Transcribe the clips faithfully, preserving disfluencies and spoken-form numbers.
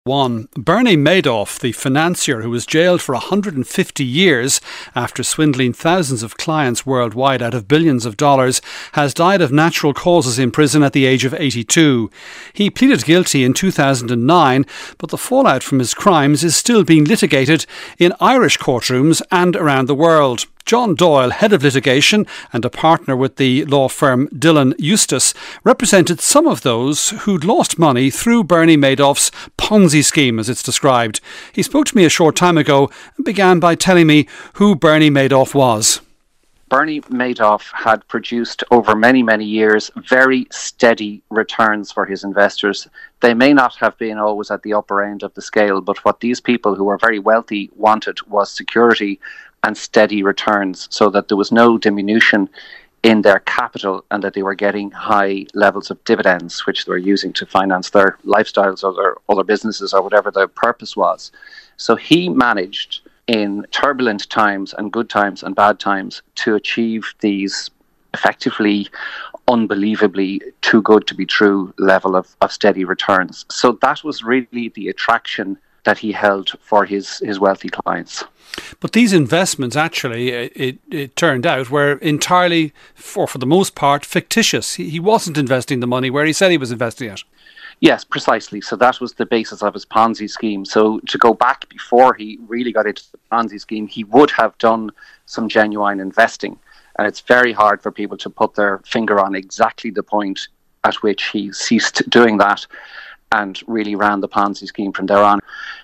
One. Bernie Madoff, the financier who was jailed for one hundred fifty years after swindling thousands of clients worldwide out of billions of dollars, has died of natural causes in prison at the age of eighty-two. He pleaded guilty in two thousand nine, but the fallout from his crimes is still being litigated in Irish courtrooms and around the world. John Doyle, head of litigation and a partner with the law firm Dillon Eustace, represented some of those who'd lost money through Bernie Madoff's Ponzi scheme, as it's described. He spoke to me a short time ago and began by telling me who Bernie Madoff was. Bernie Madoff had produced over many, many years very steady returns for his investors. They may not have been always at the upper end of the scale, but what these people who were very wealthy wanted was security and steady returns, so that there was no diminution in their capital and that they were getting high levels of dividends, which they were using to finance their lifestyles or their other businesses or whatever their purpose was. So he managed in turbulent times and good times and bad times to achieve these effectively unbelievably too good to be true level of, of steady returns. So that was really the attraction that he held for his, his wealthy clients. But these investments actually, it, it turned out, were entirely, for, for the most part, fictitious. He, he wasn't investing the money where he said he was investing it. Yes, precisely. So that was the basis of his Ponzi scheme. So to go back before he really got into the Ponzi scheme, he would have done some genuine investing. And it's very hard for people to put their finger on exactly the point at which he ceased doing that and really ran the Ponzi scheme from there on.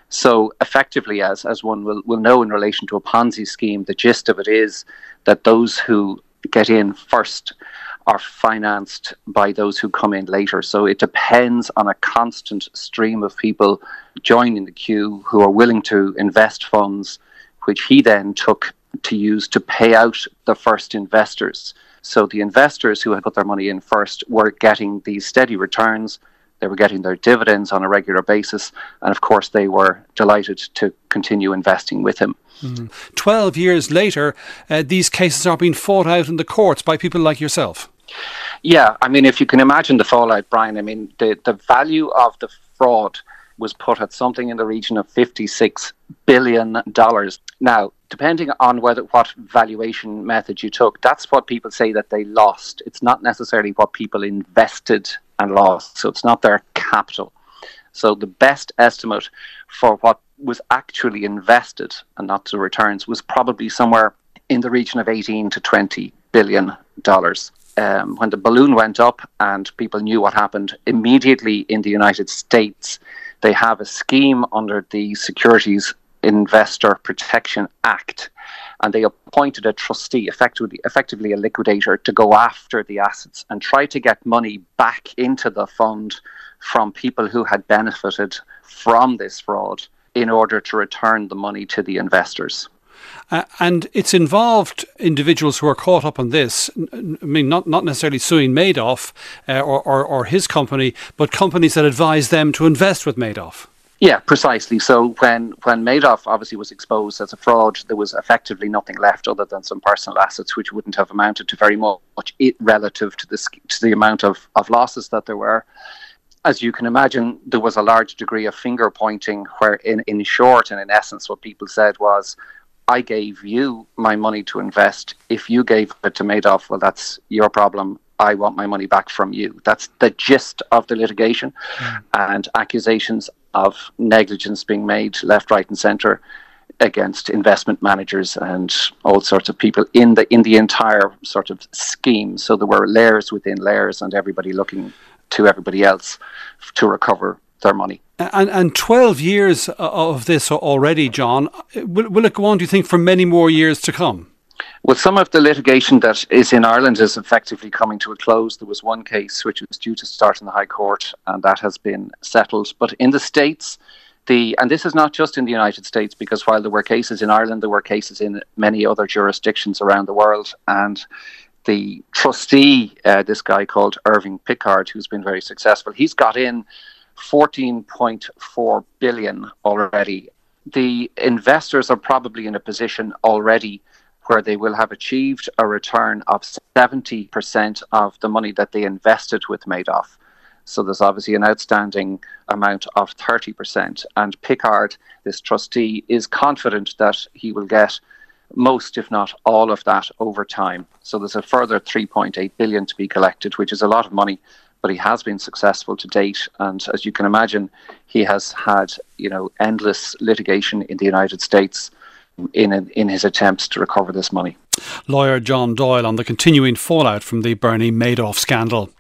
So effectively, as as one will, will know in relation to a Ponzi scheme, the gist of it is that those who get in first are financed by those who come in later. So it depends on a constant stream of people joining the queue who are willing to invest funds, which he then took to use to pay out the first investors. So the investors who had put their money in first were getting these steady returns. They were getting their dividends on a regular basis. And of course, they were delighted to continue investing with him. Mm. Twelve years later, uh, these cases are being fought out in the courts by people like yourself. Yeah, I mean, if you can imagine the fallout, Brian, I mean, the, the value of the fraud was put at something in the region of fifty-six billion dollars. Now, depending on whether what valuation method you took, that's what people say that they lost. It's not necessarily what people invested and lost. So it's not their capital. So the best estimate for what was actually invested and not the returns was probably somewhere in the region of eighteen to twenty billion dollars. Um, when the balloon went up and people knew what happened, immediately in the United States, they have a scheme under the Securities Investor Protection Act, and they appointed a trustee, effectively, effectively a liquidator, to go after the assets and try to get money back into the fund from people who had benefited from this fraud in order to return the money to the investors. Uh, and it's involved individuals who are caught up on this. I mean, not, not necessarily suing Madoff uh, or, or, or his company, but companies that advise them to invest with Madoff. Yeah, precisely. So when, when Madoff obviously was exposed as a fraud, there was effectively nothing left other than some personal assets, which wouldn't have amounted to very much it relative to the, to the amount of, of losses that there were. As you can imagine, there was a large degree of finger pointing where in, in short and in essence what people said was, I gave you my money to invest. If you gave it to Madoff, well, that's your problem. I want my money back from you. That's the gist of the litigation. Mm. And accusations of negligence being made left, right and centre against investment managers and all sorts of people in the in the entire sort of scheme. So there were layers within layers and everybody looking to everybody else to recover their money. And and twelve years of this already, John. Will, will it go on, do you think, for many more years to come? Well, some of the litigation that is in Ireland is effectively coming to a close. There was one case which was due to start in the High Court, and that has been settled. But in the States, the and this is not just in the United States, because while there were cases in Ireland, there were cases in many other jurisdictions around the world. And the trustee, uh, this guy called Irving Pickard, who's been very successful, he's got in fourteen point four billion dollars already. The investors are probably in a position already where they will have achieved a return of seventy percent of the money that they invested with Madoff. So there's obviously an outstanding amount of thirty percent. And Pickard, this trustee, is confident that he will get most, if not all of that over time. So there's a further three point eight billion to be collected, which is a lot of money, but he has been successful to date. And as you can imagine, he has had, you know, endless litigation in the United States in in his attempts to recover this money. Lawyer John Doyle on the continuing fallout from the Bernie Madoff scandal.